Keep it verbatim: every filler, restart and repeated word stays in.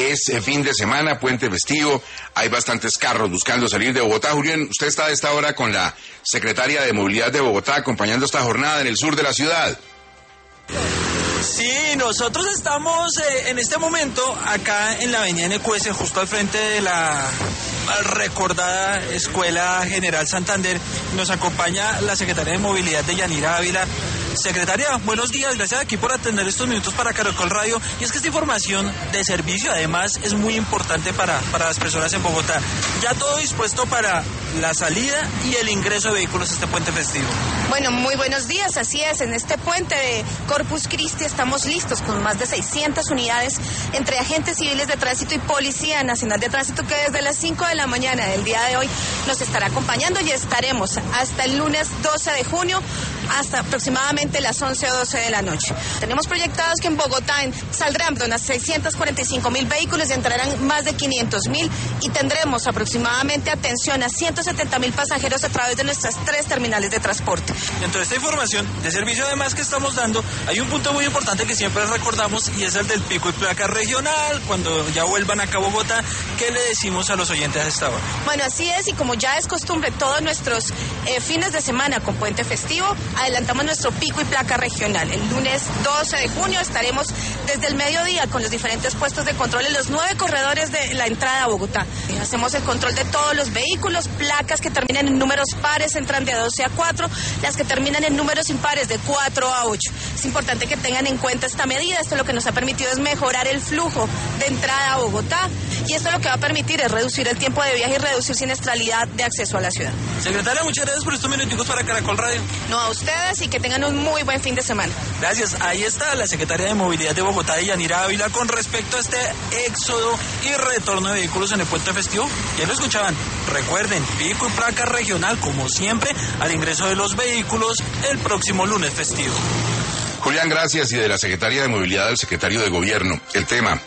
Es eh, fin de semana, puente festivo, hay bastantes carros buscando salir de Bogotá. Julián, usted está a esta hora con la secretaria de Movilidad de Bogotá acompañando esta jornada en el sur de la ciudad. Sí, nosotros estamos eh, en este momento acá en la avenida N Q S, justo al frente de la recordada Escuela General Santander. Nos acompaña la secretaria de Movilidad de Yanira Ávila. Secretaria, buenos días, gracias aquí por atender estos minutos para Caracol Radio. Y es que esta información de servicio además es muy importante para, para las personas en Bogotá. Ya todo dispuesto para la salida y el ingreso de vehículos a este puente festivo. Bueno, muy buenos días, así es, en este puente de Corpus Christi estamos listos con más de seiscientas unidades entre agentes civiles de tránsito y Policía Nacional de Tránsito, que desde las cinco de la mañana del día de hoy nos estará acompañando y estaremos hasta el lunes doce de junio hasta aproximadamente las once o doce de la noche. Tenemos proyectados que en Bogotá en, saldrán unas seiscientos cuarenta y cinco mil vehículos y entrarán más de quinientos mil y tendremos aproximadamente atención a ciento setenta mil pasajeros a través de nuestras tres terminales de transporte. Dentro de esta información de servicio además que estamos dando, hay un punto muy importante que siempre recordamos y es el del pico y placa regional. Cuando ya vuelvan acá a Bogotá, ¿qué le decimos a los oyentes a esta hora? Bueno, así es, y como ya es costumbre todos nuestros eh, fines de semana con puente festivo, adelantamos nuestro pico y placa regional. El lunes doce de junio estaremos desde el mediodía con los diferentes puestos de control en los nueve corredores de la entrada a Bogotá. Eh, hacemos el control de todos los vehículos, placas que terminan en números pares entran de doce a cuatro, las que terminan en números impares de cuatro a ocho. Es importante que tengan en cuenta esta medida. Esto lo que nos ha permitido es mejorar el flujo de entrada a Bogotá y esto lo que va a permitir es reducir el tiempo de viaje y reducir siniestralidad de acceso a la ciudad. Secretaria, muchas gracias por estos minuticos para Caracol Radio. No, a ustedes, y que tengan un muy buen fin de semana. Gracias. Ahí está la secretaria de Movilidad de Bogotá, Yanira Ávila, con respecto a este éxodo y retorno de vehículos en el puente festivo. Ya lo escuchaban. Recuerden, pico y placa regional, como siempre, al ingreso de los vehículos el próximo lunes festivo. Julián, gracias. Y de la Secretaría de Movilidad al Secretario de Gobierno. El tema